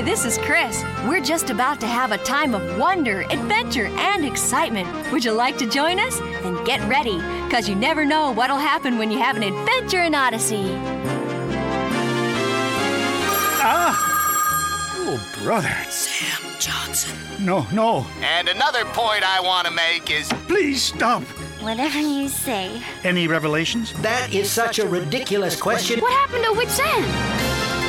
Hi, this is Chris. We're just about to have a time of wonder, adventure, and excitement. Would you like to join us? Then get ready, because you never know what'll happen when you have an adventure in Odyssey. Oh, brother. Sam Johnson. No. And another point I want to make is... Please stop. Whatever you say. Any revelations? That is such a ridiculous question. What happened to Wits End?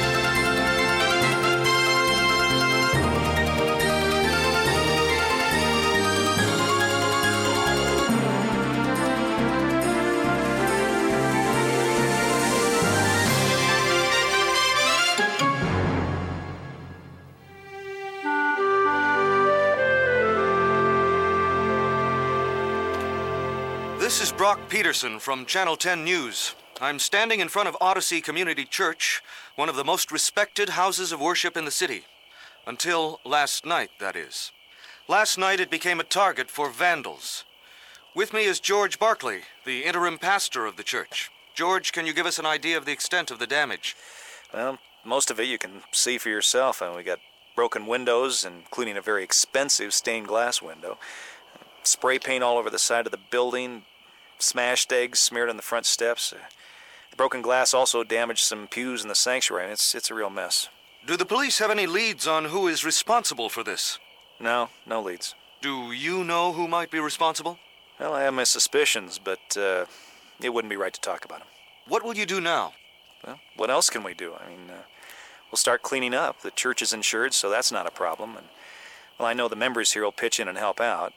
This is Brock Peterson from Channel 10 News. I'm standing in front of Odyssey Community Church, one of the most respected houses of worship in the city. Until last night, that is. Last night it became a target for vandals. With me is George Barkley, the interim pastor of the church. George, can you give us an idea of the extent of the damage? Well, most of it you can see for yourself. We got broken windows, including a very expensive stained glass window. Spray paint all over the side of the building. Smashed eggs smeared on the front steps. The broken glass also damaged some pews in the sanctuary, and it's a real mess. Do the police have any leads on who is responsible for this? No leads. Do you know who might be responsible? Well, I have my suspicions, but it wouldn't be right to talk about them. What will you do now? Well, what else can we do? We'll start cleaning up. The church is insured, so that's not a problem. And, well, I know the members here will pitch in and help out.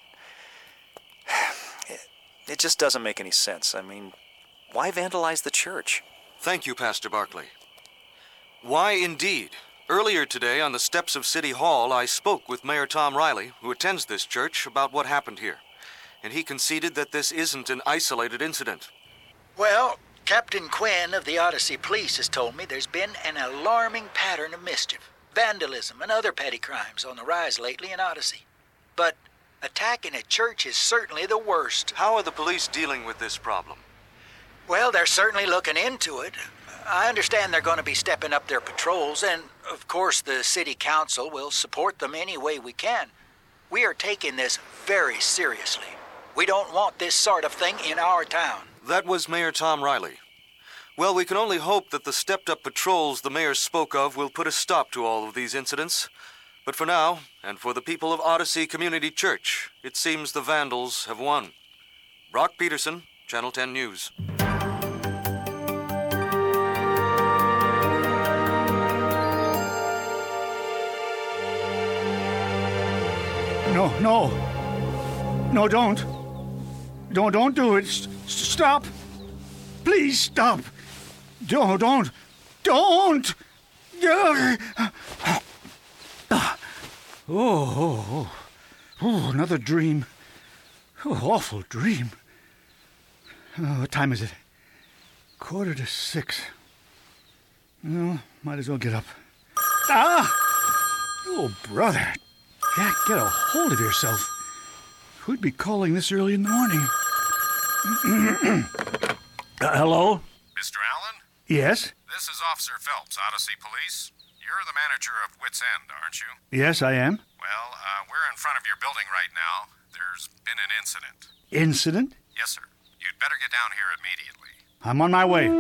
It just doesn't make any sense. Why vandalize the church? Thank you, Pastor Barkley. Why indeed? Earlier today, on the steps of City Hall, I spoke with Mayor Tom Riley, who attends this church, about what happened here. And he conceded that this isn't an isolated incident. Well, Captain Quinn of the Odyssey Police has told me there's been an alarming pattern of mischief, vandalism, and other petty crimes on the rise lately in Odyssey. But attacking a church is certainly the worst. How are the police dealing with this problem? Well, they're certainly looking into it. I understand they're going to be stepping up their patrols, and of course the city council will support them any way we can. We are taking this very seriously. We don't want this sort of thing in our town. That was Mayor Tom Riley. Well, we can only hope that the stepped-up patrols the mayor spoke of will put a stop to all of these incidents. But for now, and for the people of Odyssey Community Church, it seems the vandals have won. Brock Peterson, Channel 10 News. No, don't. Don't do it. Stop. Please stop. Don't. Oh, another dream. Oh, awful dream. Oh, what time is it? 5:45. Well, might as well get up. Oh, brother. Jack, get a hold of yourself. Who'd be calling this early in the morning? Hello? Mr. Allen? Yes? This is Officer Phelps, Odyssey Police. You're the manager of Wits End, aren't you? Yes, I am. Well, we're in front of your building right now. There's been an incident. Incident? Yes, sir. You'd better get down here immediately. I'm on my way.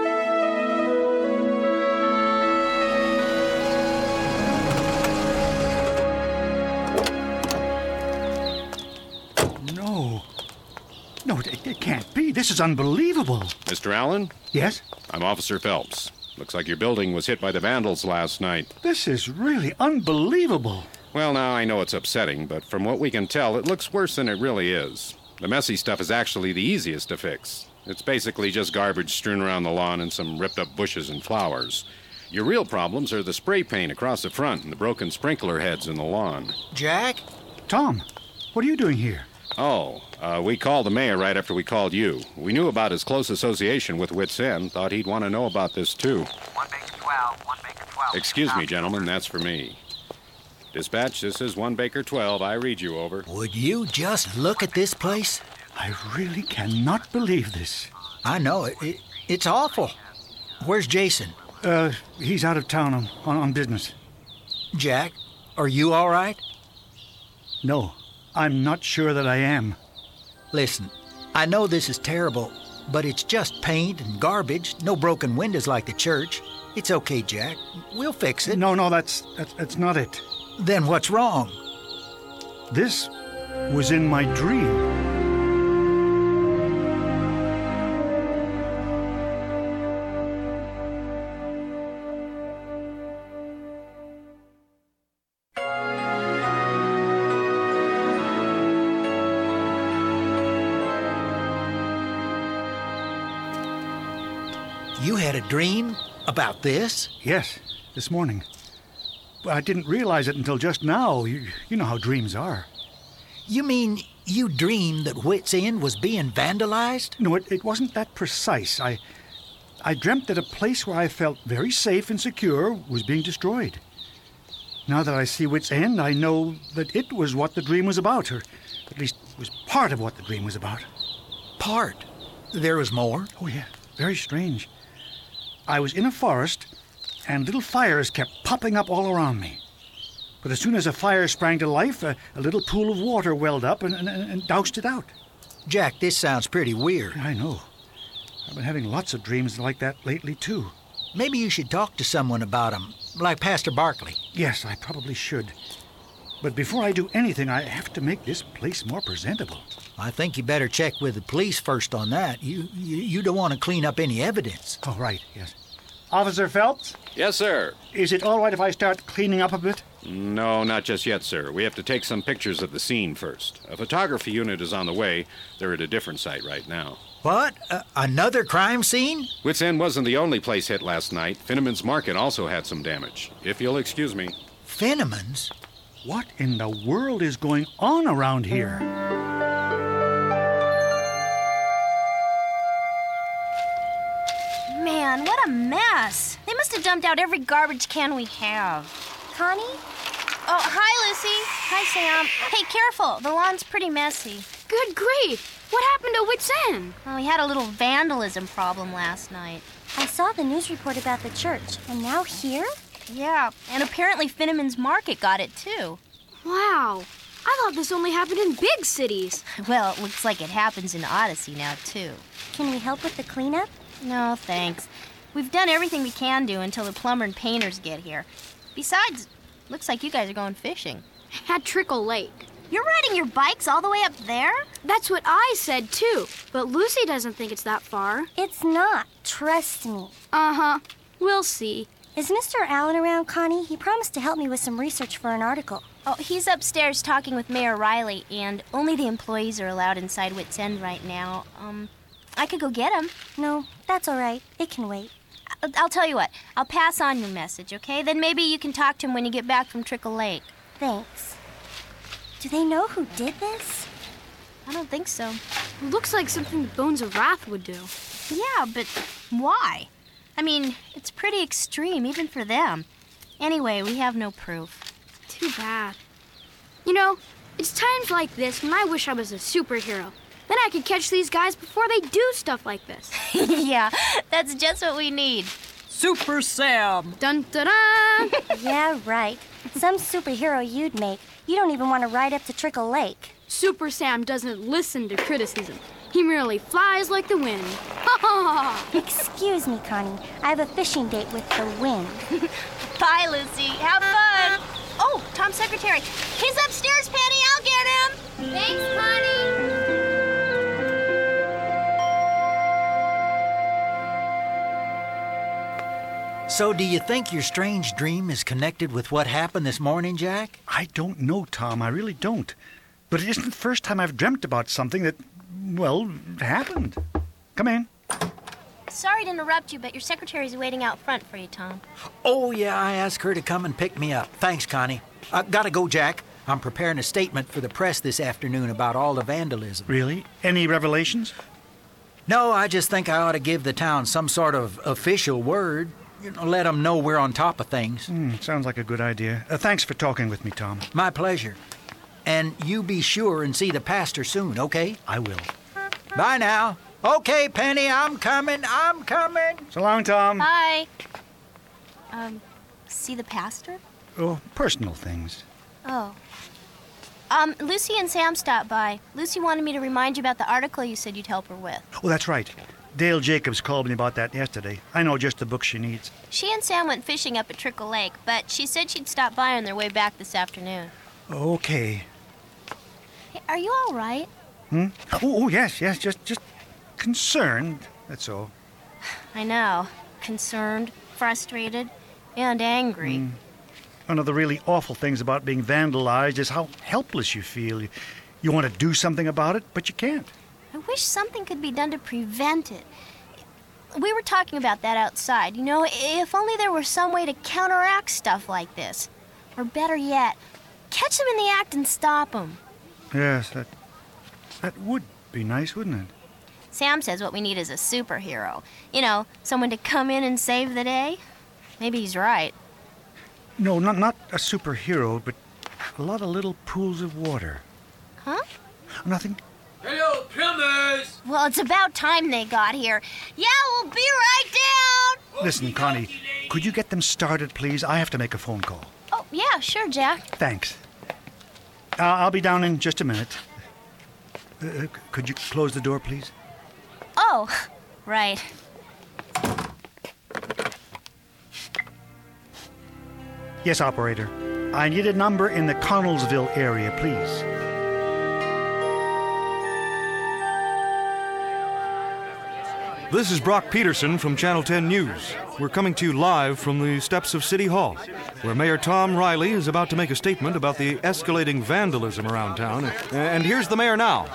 No, it can't be. This is unbelievable. Mr. Allen? Yes? I'm Officer Phelps. Looks like your building was hit by the vandals last night. This is really unbelievable. Well, now, I know it's upsetting, but from what we can tell, it looks worse than it really is. The messy stuff is actually the easiest to fix. It's basically just garbage strewn around the lawn and some ripped-up bushes and flowers. Your real problems are the spray paint across the front and the broken sprinkler heads in the lawn. Jack? Tom, what are you doing here? Oh, we called the mayor right after we called you. We knew about his close association with Wits End. Thought he'd want to know about this, too. 1 Baker 12, 1 Baker 12. Excuse me, gentlemen, that's for me. Dispatch, this is 1 Baker 12. I read you over. Would you just look at this place? I really cannot believe this. I know it. It's awful. Where's Jason? He's out of town on business. Jack, are you all right? No, I'm not sure that I am. Listen, I know this is terrible, but it's just paint and garbage, no broken windows like the church. It's okay, Jack. We'll fix it. No, that's not it. Then what's wrong? This was in my dream. You had a dream about this? Yes, this morning. But I didn't realize it until just now. You know how dreams are. You mean you dreamed that Wits End was being vandalized? No, it wasn't that precise. I dreamt that a place where I felt very safe and secure was being destroyed. Now that I see Wits End, I know that it was what the dream was about, or at least was part of what the dream was about. Part? There was more? Oh, yeah. Very strange. I was in a forest, and little fires kept popping up all around me. But as soon as a fire sprang to life, a little pool of water welled up and doused it out. Jack, this sounds pretty weird. I know. I've been having lots of dreams like that lately, too. Maybe you should talk to someone about them, like Pastor Barkley. Yes, I probably should. But before I do anything, I have to make this place more presentable. I think you better check with the police first on that. You don't want to clean up any evidence. Oh, right, yes. Officer Phelps? Yes, sir. Is it all right if I start cleaning up a bit? No, not just yet, sir. We have to take some pictures of the scene first. A photography unit is on the way. They're at a different site right now. What? Another crime scene? Wits End wasn't the only place hit last night. Finneman's Market also had some damage. If you'll excuse me. Finneman's? What in the world is going on around here? Man, what a mess. They must have dumped out every garbage can we have. Connie? Oh, hi, Lucy. Hi, Sam. Hey, careful. The lawn's pretty messy. Good grief. What happened to Wits End? Well, we had a little vandalism problem last night. I saw the news report about the church, and now here? Yeah, and apparently Finneman's Market got it, too. Wow. I thought this only happened in big cities. Well, it looks like it happens in Odyssey now, too. Can we help with the cleanup? No, thanks. We've done everything we can do until the plumber and painters get here. Besides, looks like you guys are going fishing. At Trickle Lake. You're riding your bikes all the way up there? That's what I said, too. But Lucy doesn't think it's that far. It's not. Trust me. Uh-huh. We'll see. Is Mr. Allen around, Connie? He promised to help me with some research for an article. Oh, he's upstairs talking with Mayor Riley, and only the employees are allowed inside Wits End right now. I could go get him. No, that's all right. It can wait. I'll tell you what. I'll pass on your message, okay? Then maybe you can talk to him when you get back from Trickle Lake. Thanks. Do they know who did this? I don't think so. Looks like something the Bones of Wrath would do. Yeah, but why? I mean, it's pretty extreme, even for them. Anyway, we have no proof. Too bad. You know, it's times like this when I wish I was a superhero. Then I could catch these guys before they do stuff like this. Yeah, that's just what we need. Super Sam. Dun dun dun. Yeah, right. Some superhero you'd make. You don't even want to ride up to Trickle Lake. Super Sam doesn't listen to criticism. He merely flies like the wind. Excuse me, Connie. I have a fishing date with the wind. Bye, Lucy. Have fun. Oh, Tom's secretary. He's upstairs, Penny. I'll get him. Thanks, Connie. So do you think your strange dream is connected with what happened this morning, Jack? I don't know, Tom. I really don't. But it isn't the first time I've dreamt about something that, well, happened. Come in. Sorry to interrupt you, but your secretary's waiting out front for you, Tom. Oh, yeah, I asked her to come and pick me up. Thanks, Connie. Gotta go, Jack. I'm preparing a statement for the press this afternoon about all the vandalism. Really? Any revelations? No, I just think I ought to give the town some sort of official word. You know, let them know we're on top of things. Sounds like a good idea. Thanks for talking with me, Tom. My pleasure. And you be sure and see the pastor soon, okay? I will. Bye now. Okay, Penny, I'm coming. So long, Tom. Bye. See the pastor? Oh, personal things. Oh. Lucy and Sam stopped by. Lucy wanted me to remind you about the article you said you'd help her with. Oh, that's right. Dale Jacobs called me about that yesterday. I know just the book she needs. She and Sam went fishing up at Trickle Lake, but she said she'd stop by on their way back this afternoon. Okay. Hey, are you all right? Oh, yes. Just concerned, that's all. I know. Concerned, frustrated, and angry. One of the really awful things about being vandalized is how helpless you feel. You want to do something about it, but you can't. I wish something could be done to prevent it. We were talking about that outside. You know, if only there were some way to counteract stuff like this. Or better yet, catch them in the act and stop them. Yes, that would be nice, wouldn't it? Sam says what we need is a superhero. You know, someone to come in and save the day. Maybe he's right. No, not a superhero, but a lot of little pools of water. Huh? Nothing. Hello, plumbers! Well, it's about time they got here. Yeah, we'll be right down! Listen, Connie, could you get them started, please? I have to make a phone call. Oh, yeah, sure, Jack. Thanks. I'll be down in just a minute. Could you close the door, please? Oh, right. Yes, operator. I need a number in the Connellsville area, please. This is Brock Peterson from Channel 10 News. We're coming to you live from the steps of City Hall, where Mayor Tom Riley is about to make a statement about the escalating vandalism around town. And here's the mayor now.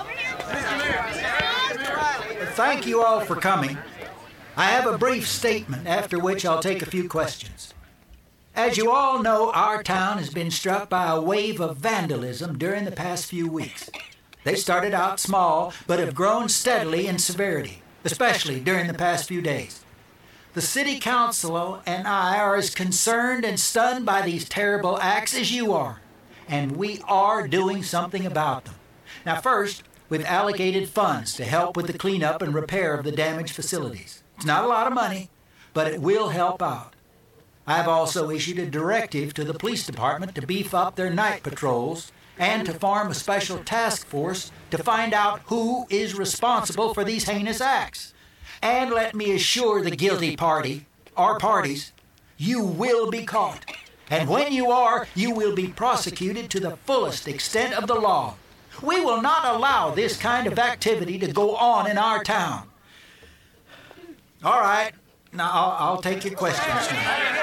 Thank you all for coming. I have a brief statement, after which I'll take a few questions. As you all know, our town has been struck by a wave of vandalism during the past few weeks. They started out small, but have grown steadily in severity, especially during the past few days. The city council and I are as concerned and stunned by these terrible acts as you are, and we are doing something about them. Now first, we've allocated funds to help with the cleanup and repair of the damaged facilities. It's not a lot of money, but it will help out. I've also issued a directive to the police department to beef up their night patrols and to form a special task force to find out who is responsible for these heinous acts. And let me assure the guilty party, or parties, you will be caught. And when you are, you will be prosecuted to the fullest extent of the law. We will not allow this kind of activity to go on in our town. All right, now I'll take your questions now.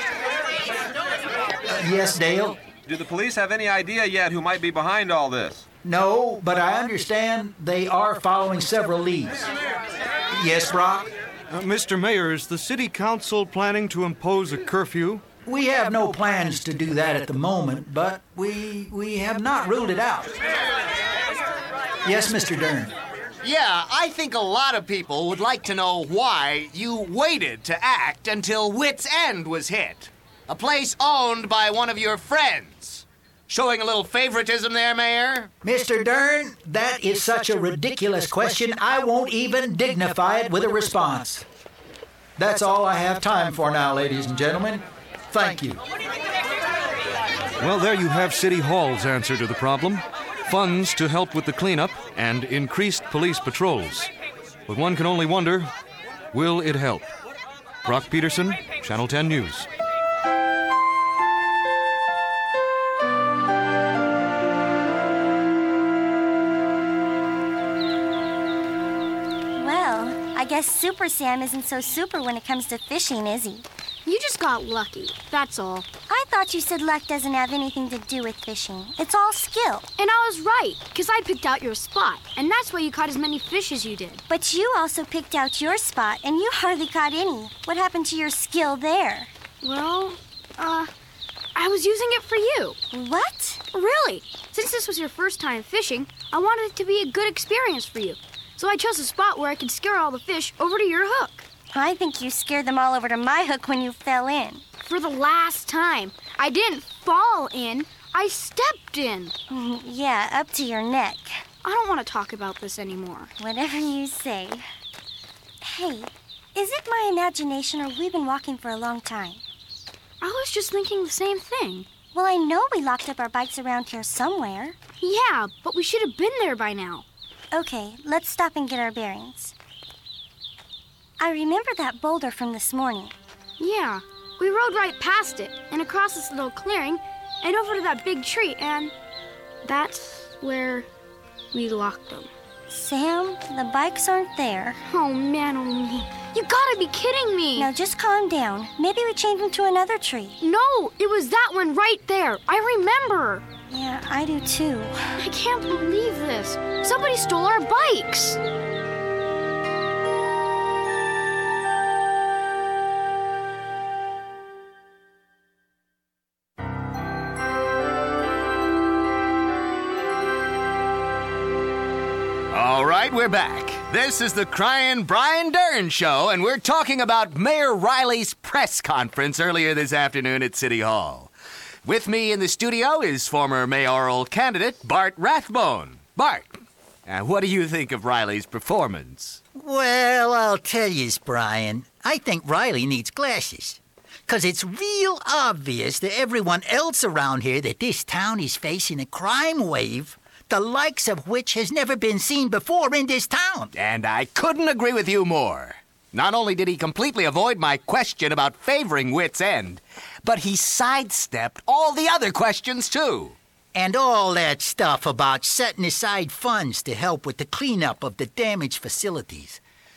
Yes, Dale? Do the police have any idea yet who might be behind all this? No, but I understand they are following several leads. Yes, Brock? Mr. Mayor, is the city council planning to impose a curfew? We have no plans to do that at the moment, but we have not ruled it out. Yes, Mr. Dern? Yeah, I think a lot of people would like to know why you waited to act until Wits End was hit. A place owned by one of your friends. Showing a little favoritism there, Mayor? Mr. Dern, that is such a ridiculous question, I won't even dignify it with a response. That's all I have time for now, ladies and gentlemen. Thank you. Well, there you have City Hall's answer to the problem. Funds to help with the cleanup and increased police patrols. But one can only wonder, will it help? Brock Peterson, Channel 10 News. I guess Super Sam isn't so super when it comes to fishing, is he? You just got lucky, that's all. I thought you said luck doesn't have anything to do with fishing. It's all skill. And I was right, because I picked out your spot, and that's why you caught as many fish as you did. But you also picked out your spot, and you hardly caught any. What happened to your skill there? Well, I was using it for you. What? Really. Since this was your first time fishing, I wanted it to be a good experience for you. So I chose a spot where I could scare all the fish over to your hook. I think you scared them all over to my hook when you fell in. For the last time. I didn't fall in. I stepped in. Yeah, up to your neck. I don't want to talk about this anymore. Whatever you say. Hey, is it my imagination or we've been walking for a long time? I was just thinking the same thing. Well, I know we locked up our bikes around here somewhere. Yeah, but we should have been there by now. Okay, let's stop and get our bearings. I remember that boulder from this morning. Yeah, we rode right past it and across this little clearing and over to that big tree, and that's where we locked them. Sam, the bikes aren't there. Oh, man, oh, man. You gotta be kidding me. Now, just calm down. Maybe we changed them to another tree. No, it was that one right there. I remember. Yeah, I do too. I can't believe this. Somebody stole our bikes. All right, we're back. This is the Crying Brian Dern Show, and we're talking about Mayor Riley's press conference earlier this afternoon at City Hall. With me in the studio is former mayoral candidate Bart Rathbone. Bart, what do you think of Riley's performance? Well, I'll tell you, Brian. I think Riley needs glasses. 'Cause it's real obvious to everyone else around here that this town is facing a crime wave, the likes of which has never been seen before in this town. And I couldn't agree with you more. Not only did he completely avoid my question about favoring Wits End, but he sidestepped all the other questions, too. And all that stuff about setting aside funds to help with the cleanup of the damaged facilities.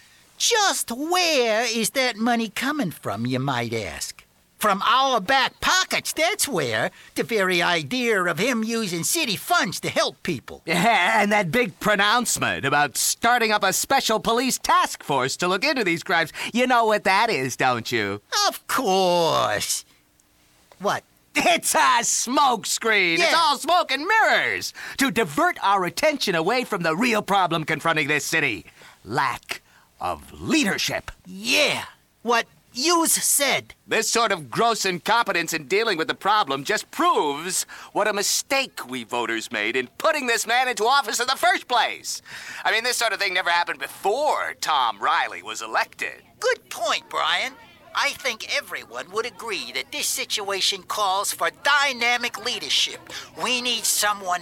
Just where is that money coming from, you might ask? From our back pockets, that's where. The very idea of him using city funds to help people. Yeah, and that big pronouncement about starting up a special police task force to look into these crimes. You know what that is, don't you? Of course. What? It's a smokescreen. Yeah. It's all smoke and mirrors to divert our attention away from the real problem confronting this city. Lack of leadership. Yeah. What you said. This sort of gross incompetence in dealing with the problem just proves what a mistake we voters made in putting this man into office in the first place. I mean, this sort of thing never happened before Tom Riley was elected. Good point, Brian. I think everyone would agree that this situation calls for dynamic leadership. We need someone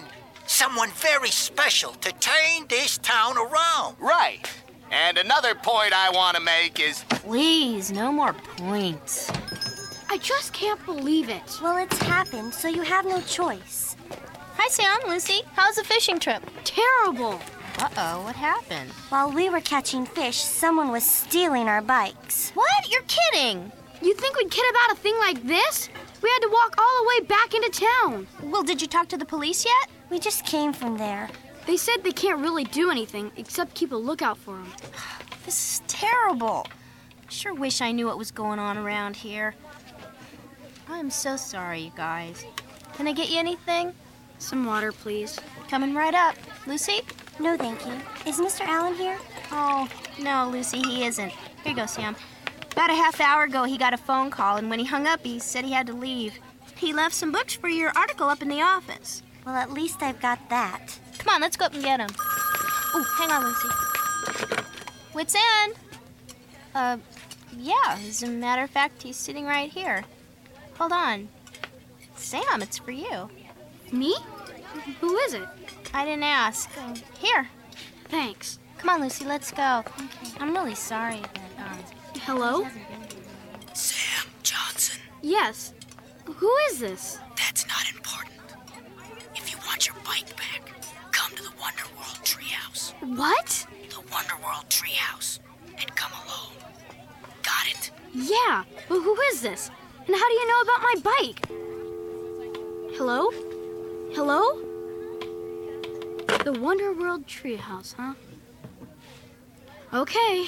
very special to turn this town around. Right. And another point I want to make is... Please, no more points. I just can't believe it. Well, it's happened, so you have no choice. Hi, Sam, Lucy. How's the fishing trip? Terrible. Uh-oh, what happened? While we were catching fish, someone was stealing our bikes. What? You're kidding. You think we'd kid about a thing like this? We had to walk all the way back into town. Well, did you talk to the police yet? We just came from there. They said they can't really do anything except keep a lookout for them. This is terrible. I sure wish I knew what was going on around here. I'm so sorry, you guys. Can I get you anything? Some water, please. Coming right up. Lucy? No, thank you. Is Mr. Allen here? Oh, no, Lucy, he isn't. Here you go, Sam. About a half hour ago, he got a phone call, and when he hung up, he said he had to leave. He left some books for your article up in the office. Well, at least I've got that. Come on, let's go up and get him. Oh, hang on, Lucy. Wits End? Yeah, as a matter of fact, he's sitting right here. Hold on. Sam, it's for you. Me? Who is it? I didn't ask. Here. Thanks. Come on, Lucy, let's go. Okay. I'm really sorry that, Hello? Sam Johnson. Yes. Who is this? That's not important. If you want your bike back, come to the Wonderworld Treehouse. What? The Wonderworld Treehouse. And come alone. Got it? Yeah, but who is this? And how do you know about my bike? Hello? Hello? The Wonderworld Treehouse, huh? Okay.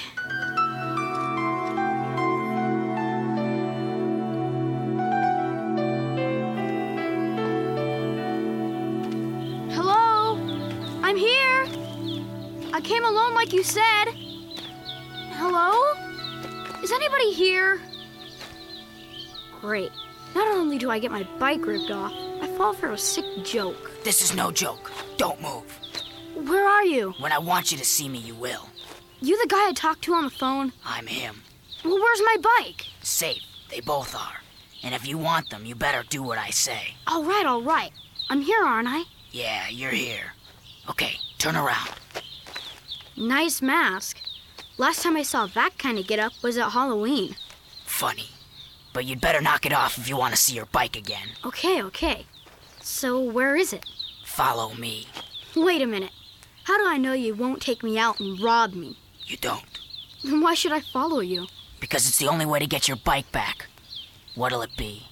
Hello? I'm here. I came alone like you said. Hello? Is anybody here? Great. Not only do I get my bike ripped off, I fall for a sick joke. This is no joke. Don't move. Where are you? When I want you to see me, you will. You the guy I talked to on the phone? I'm him. Well, where's my bike? Safe. They both are. And if you want them, you better do what I say. All right. I'm here, aren't I? Yeah, you're here. Okay, turn around. Nice mask. Last time I saw that kind of get-up was at Halloween. Funny. But you'd better knock it off if you want to see your bike again. Okay. So where is it? Follow me. Wait a minute. How do I know you won't take me out and rob me? You don't. Then why should I follow you? Because it's the only way to get your bike back. What'll it be?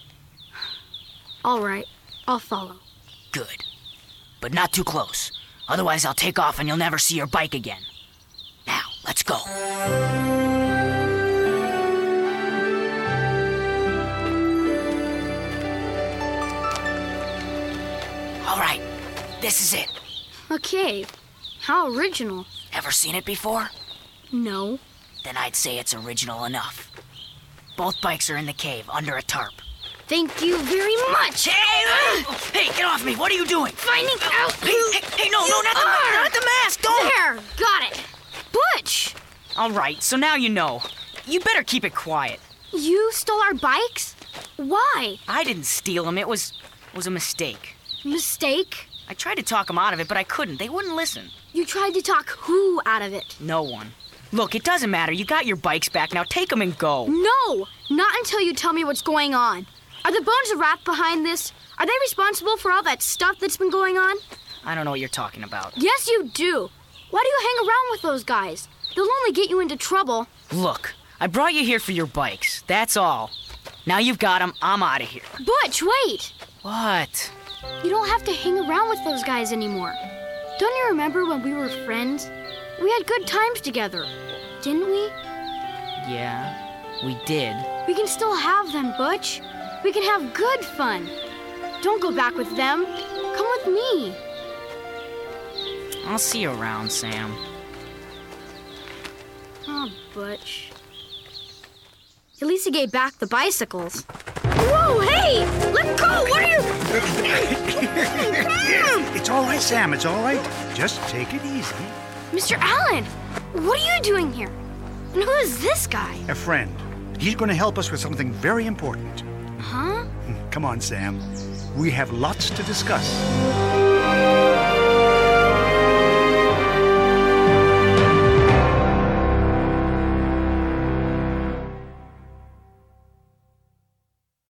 All right, I'll follow. Good. But not too close. Otherwise, I'll take off and you'll never see your bike again. Now, let's go. All right, this is it. A cave. How original. Ever seen it before? No. Then I'd say it's original enough. Both bikes are in the cave, under a tarp. Thank you very much. Hey, get off me. What are you doing? Finding out who Hey, no, not the mask. Don't. There, got it. Butch! All right, so now you know. You better keep it quiet. You stole our bikes? Why? I didn't steal them. It was a mistake. Mistake? I tried to talk them out of it, but I couldn't. They wouldn't listen. You tried to talk who out of it? No one. Look, it doesn't matter. You got your bikes back. Now take them and go. No! Not until you tell me what's going on. Are the Bones of Wrath behind this? Are they responsible for all that stuff that's been going on? I don't know what you're talking about. Yes, you do. Why do you hang around with those guys? They'll only get you into trouble. Look, I brought you here for your bikes. That's all. Now you've got them. I'm out of here. Butch, wait! What? You don't have to hang around with those guys anymore. Don't you remember when we were friends? We had good times together, didn't we? Yeah, we did. We can still have them, Butch. We can have good fun. Don't go back with them. Come with me. I'll see you around, Sam. Oh, Butch. At least he gave back the bicycles. Whoa, hey! Let go! What are you... It's all right, Sam. It's all right. Just take it easy. Mr. Allen, what are you doing here? And who is this guy? A friend. He's going to help us with something very important. Huh? Come on, Sam. We have lots to discuss.